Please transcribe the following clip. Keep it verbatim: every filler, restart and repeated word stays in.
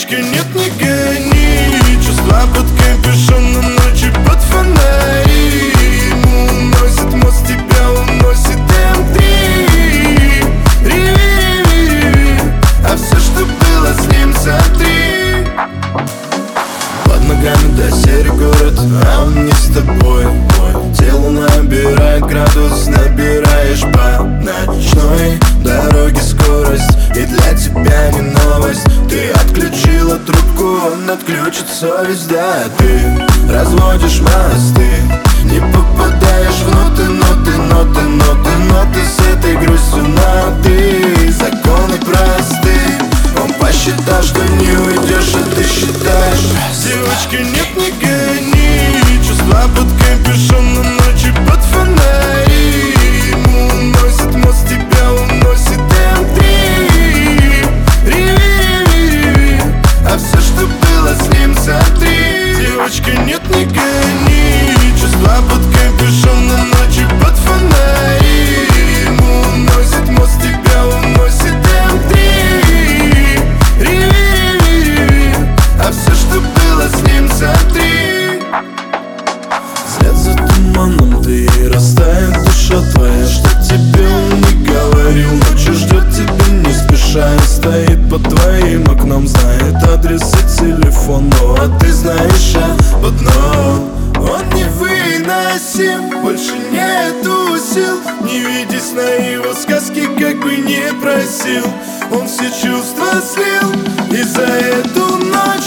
Девочка, нет, не гони чувства под капюшоном, ночи под фонари. Ему уносит мост, тебя уносит эм три. Реви, реви, а все, что было с ним, сотри. Под ногами до серый город, а он не с тобой. Тело набирает градус, набираешь по ночной дороге скорость. И для тебя не новость, ты отключила трубку, он отключит совесть. Да, ты разводишь мосты, не попадаешь в ноты, ноты, ноты, ноты, ноты с этой грустью, но ты законы просты. Он посчитал, что не уйдешь, а ты считаешь. Девочка, нет, не гони чувства под капюшоном, ночи под фонари. Ему уносит мост, тебя уносит эм три. Реви, реви, а все, что было с ним, сотри. Девочка, нет, не гони чувства под капюшоном, ночи под фонари. Ему уносит мост, тебя уносит эм три. Реви, реви, а все, что было с ним, сотри. Вслед за туманом ты и растает душа твоя. Что тебе он не говорил, ночью ждет тебя не спеша. И стоит под твоим окном, знает адрес и телефон. Ну а ты знаешь об одном: он невыносим, больше нету сил. Не ведись на его сказки, как бы не просил. Он все чувства слил, и за эту ночь